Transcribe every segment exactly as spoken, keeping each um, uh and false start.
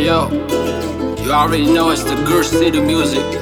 yo, you already know it's the Gur City music.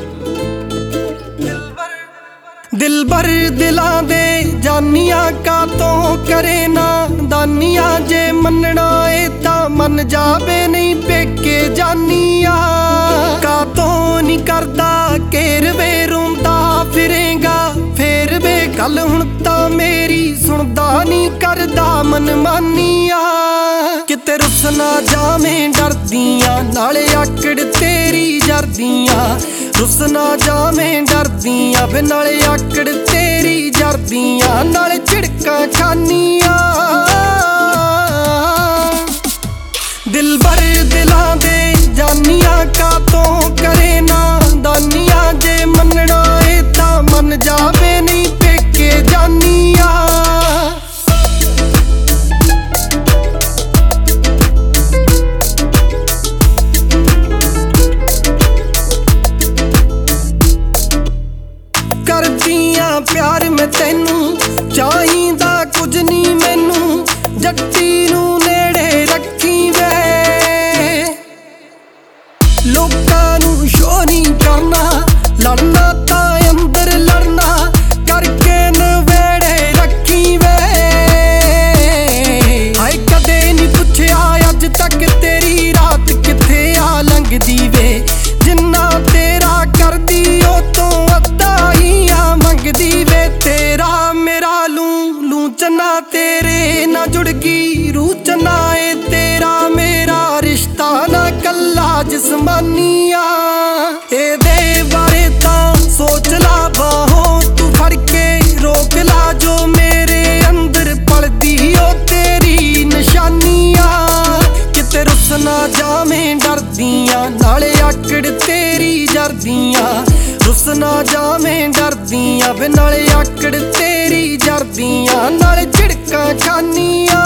दिलबर दिलां दे जानियां का तो करे ना दानियां जे मनना ए तां मन जावे नहीं पेके जानिया का तो नहीं करदा केर वे रोंदा फिरेगा फेर वे गल हुण तां मेरी सुनदा नहीं करदा मन मानिया किते रुस ना जावें डरदियां नाले आकड़ तेरी जरदियां रुस ना जावें डरदियां वे नाले आकड़ तेरी जरदियां नाले झिड़कां खानियां दिलबर दिलां दे जानियां का तो करे ना दानियां जे मनना ए तां मन जावे नहीं पेके जानिया करदियां प्यार मैं तेनू चाहिदा कुछ नहीं मैनू जट्टी नू नेड़े रखी वे लोकां नू शो नहीं करना लड़ना तां अंदर लड़ना करके नवेड़े रखी वे हाय कदे नहीं पुछया अज तक तेरी रात किथे आ लंघदी वे जिन्ना तेरा करदी ओ तो अद्धा ही आ मंगदी वे तेरा मेरा लू लू चना तेरे ना जुड़गी रूह चना ए तेरा मेरा रिश्ता ना कल्ला जिस्मानिया ए दे बारे तां सोच ला बाहों तू फड़ के रोक ला जो मेरे अंदर पलदी ओ तेरी निशानिया किते रुस ना जावें डरदियां नाले आकड़ तेरी जरदियां रुस ना जावें डरदियां वे नाले आकड़ तेरी जरदियां नाले झिड़कां खानियां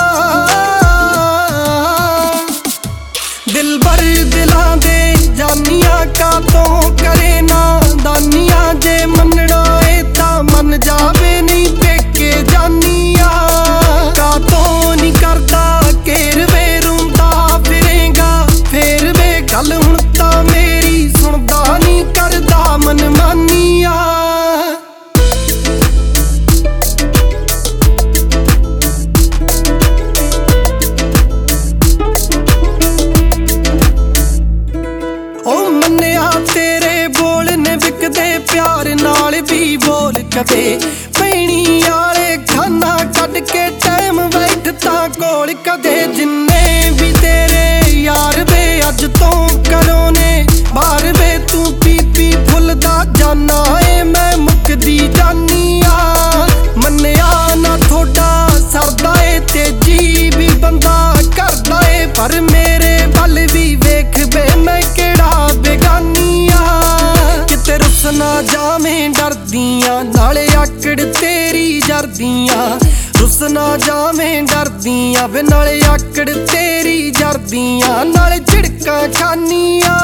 दिलबर दिलां दे जानियां का तो करे ना दानियां जे मनना ए तां मन जावे नहीं पेके जानिया का तो नहीं करदा केर वे रोंदा फिरेगा फेर वे गल हुण तां मेरी सुनदा नहीं करदा मन मानिया तेरे बोल ने विकदे प्यार नाल भी बोल कदे पैनी आले खाना कट के टाइम बैठता कोल कदे जिन्ने भी तेरे यार वे अज तो करो ने बाहर वे तू पी पी फुलदा जाना ए मैं मुकदी जानिया मन्निया ना थोड़ा सरदा ए तेजी भी बंदा करदा ए पर मेरे बल भी वेख बे मैं केड़ा बेगानिया किते रुस ना जावें डरदियां नाले आकड़ तेरी जरदियां रुस ना जावें डरदियां वे नाले आकड़ तेरी जरदियां नाले झिड़कां खानियां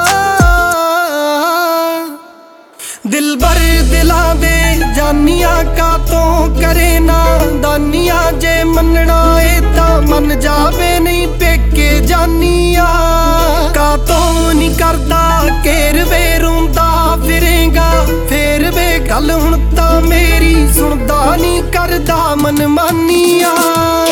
दिलबर दिलां दे जानियां का तो करे ना दानियां जे मनना ए तां मन जावे नहीं पेके जानिया का तो नहीं करदा केर वे रोंदा फिरेगा फेर वे गल हुण तां मेरी सुनदा नहीं करदा मन मानिया।